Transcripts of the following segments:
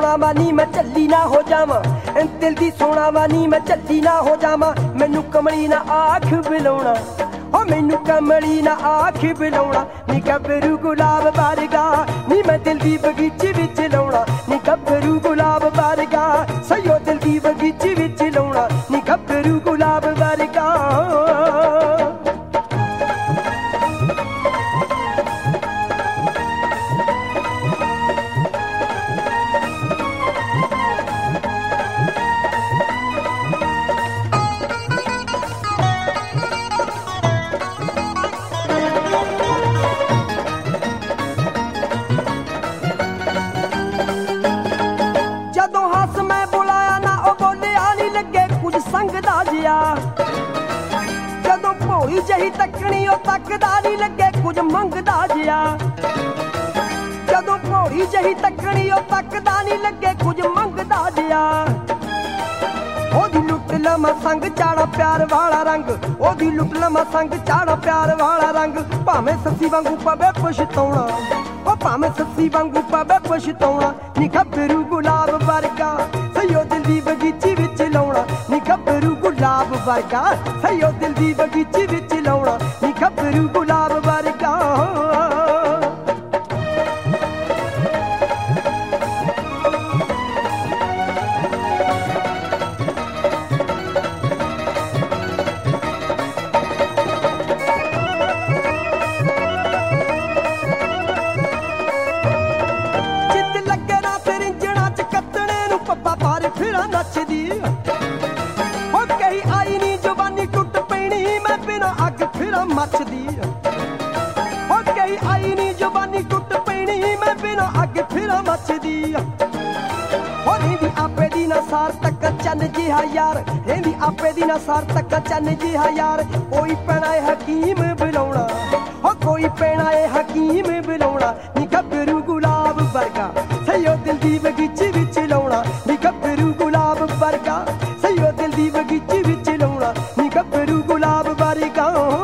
सोना वा नी मैं झल्ली ना हो जावां, दिल दी सोना वा नी मैं झल्ली ना हो जावां। मैनू कमली ना आख बुलाउणा, ओ मैनू कमली ना आख बुलाउणा। नी गभरू गुलाब वर्गा नी मैं दिल दी बगीचे विच लाउणा। नी गभरू गुलाब वर्गा सयो दिल दी बगीचे विच लाउणा। नी गभरू गुलाब वर्गा। जदों भोली जही तकनी ओ तकदा नहीं लगे कुछ मंगदा जिया। जदों भोली जही तकनी ओ तकदा नहीं लगे कुछ मंगदा जिया। ओदी लुट लमा संग चाड़ा प्यार वाला रंग, ओदी लुट लमा संग चाड़ा प्यार वाला रंग। भावें सस्सी वांगू पवे पछताउणा, ओ भावें सस्सी वांगू पवे पछताउणा। नी गभरू गुलाब वर्गा सयो दिल दी बगीची विच लाउणा। नी गभरू गुलाब वर्गा सयो दिल दी बगीची विच लाउणा। नी गभरू गुलाब वर्गा। नचदी हो कही आई नी जवानी टुट पैनी मैं बिना अग फिरा मचदी। हो कही आई नी जवानी टुट पैनी मैं बिना अग फिरा मचदी। हो रेंदी आपे दी ना सार तक चन जिहा यार, रेंदी आपे दी ना सार तक चन जिहा यार। कोई पैना है हकीम बुलाउणा, हो कोई पैना है हकीम बुलाउणा। नी गभरू गुलाब वर्गा सयो दिल दी बगीचे विच लाउणा। नी गभरू गुलाब वर्गा सयो दिल दी बगीचे विच लाउणा। नी गभरू गुलाब वर्गा।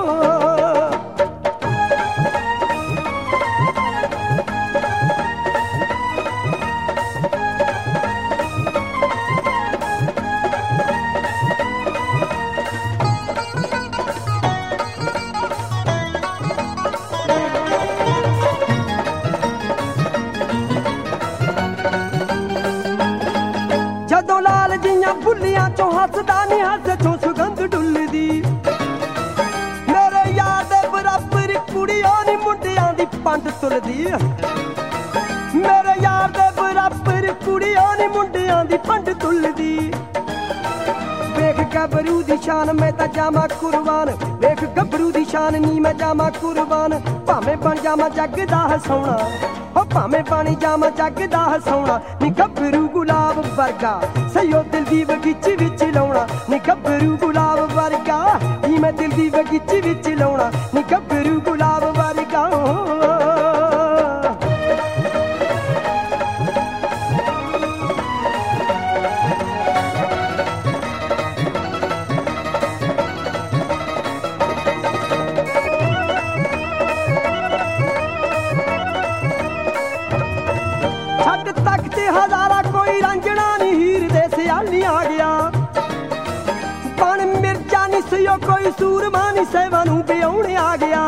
जदों लाल जियां बुलियां चों हसदा नी हस चों सुगंध डुलदी। मेरे यार दे बराबर कुड़ी नी मुंडियां दी पंड तुलदी। मेरे यार दे बराबर कुड़ी नी मुंडियां दी पंड तुलदी। वेख गभरू दी शान मैं तां जावां कुर्बान, वेख गभरू दी शान नी मैं जावां कुर्बान। भावें बन जावां जग दा हसाउणा, हो भावें बन जावां जग दा हसाउणा। नी गभरू गुलाब वर्गा सयो दिल दी बगीचे विच लाउणा। नी गभरू गुलाब वर्गा नी मैं दिल दी बगीचे विच लाउणा। नी गभरू गुलाब वर्गा। छट तक ते हजारा कोई रंजना नी हीर दे सियाली आ गया। बन मिर्जा नी सयो कोई सूरमा नी सेवा नू ब्याउणे आ गया।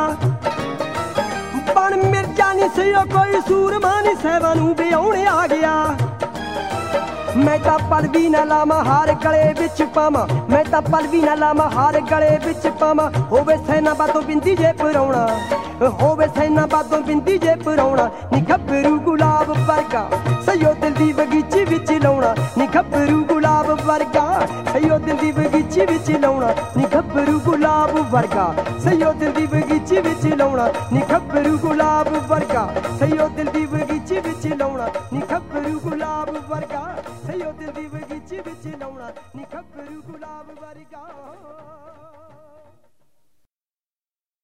बन मिर्जा नी सयो कोई सूरमा नी सेवा नू ब्याउणे आ गया। मैं तां पल भी ना लावां हार गले विच पावां, मैं तां पल भी ना लावां हार गले विच पावां। होवे सैना बातों बिंदी जे पराउणा, होवे सैना बातों बिंदी जे पराउणा। नी गभरू गुलाब वर्गा सयो दिल दी बगीचे विच लाउणा। नी गभरू गुलाब वर्गा सयो दिल दी बगीचे विच लाउणा। नी गभरू गुलाब वर्गा सयो दिल दी बगीचे विच लाउणा। नी गभरू गुलाब वर्गा सयो दिल दी बगीचे विच लाउणा। नी गभरू गुलाब वर्गा सयो दिल दी बगीचे विच लाउणा। नी गभरू गुलाब वर्गा।